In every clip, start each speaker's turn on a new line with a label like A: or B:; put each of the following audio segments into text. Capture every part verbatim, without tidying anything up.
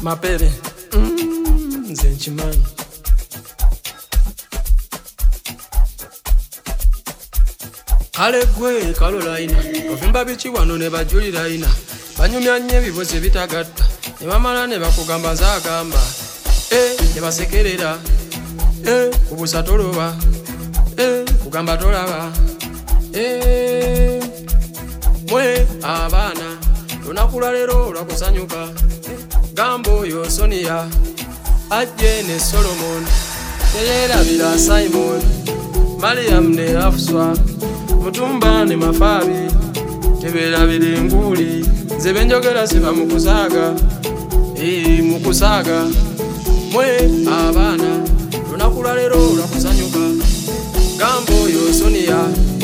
A: mapere mm, nze nkimanyi kale gwe Caroline ovimba biki wano ne bajulira ina banyumya nnyo ebibuzi bitagatta ne bamala ne bakugamba nzaagamba eh, ne basekerera eh, kubusa toloba eh, kugamba tolaba eh, mwe abaana lunaku lwa leero lwakusanyuka eh, gamba oyo Sonia ajje ne Solomon teyerabira Simon Mariam ne Afswa Mutumba ne Mafabi teberabira enguli nze benjogera siba mukusaaga eh, mukusaaga mwe abaana lunaku lwa leero lwakusanyuka gamba oyo Sonia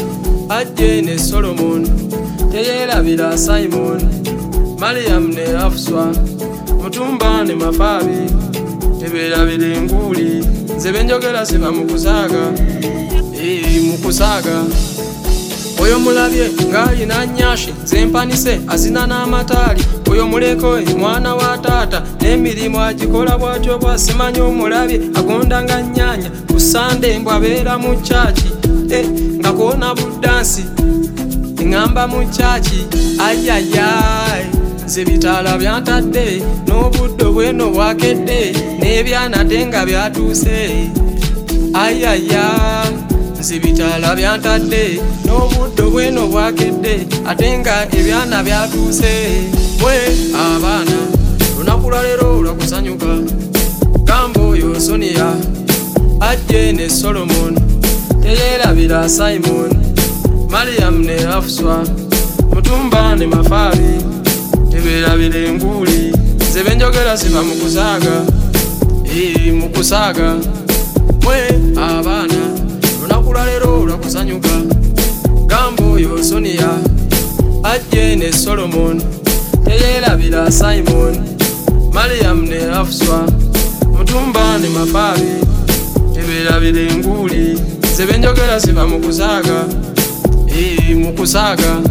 A: ajje ne Solomon teyerabira Simon Mariam ne Afswa Mutumba ne Mafabi teberabira enguli nze benjogera siba mukusaaga eh, mukusaaga oyo mulabye ng'alina nnyashi zempanise azina n'amataali oyo muleko mwana wa taata n'emirimu agikola bw'atyo bw'asimanyi omulabye agonda nga nnyanya ku Sande mbw abeera mu kyaki eh, nga koona buddansi eŋŋamba mu kyaki ayayay nze bitaala byantadde n'obudde bweno bwakedde n'ebyanate nga byatuuse ayaya nze bitaala byantadde n'obudde bweno bwakedde ate nga ebyana byatuuse mwe abaana lunaku lwa leero lwakusanyuka gamba oyo Sonia ajje ne Solomon teyerabira Simon Mariam ne Afswa Mutumba ne Mafabi teberabira enguli nze benjogera siba mukusaaga eh, mukusaaga mwe abaana lunaku lwa leero lwakusanyuka gamba oyo Sonia ajje ne Solomon teyerabira Simon Mariam ne Afswa Mutumba ne Mafabi teberabira enguli nze benjogera siba mukusaaga eh, mukusaaga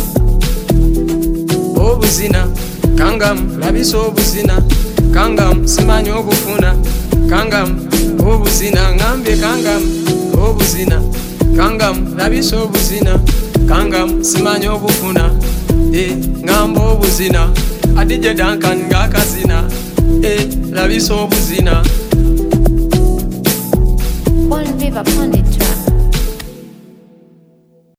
A: obuzina kangamu labisa obuzina kangamu simanyi obufuna kangamu obuzina ngambye kangamu obuzina kangamu labisa obuzina kangamu simanyi obufuna eh, ngamba obuzina adije Duncan ng'akazina eh, labisa obuzina
B: One Viva Pundit.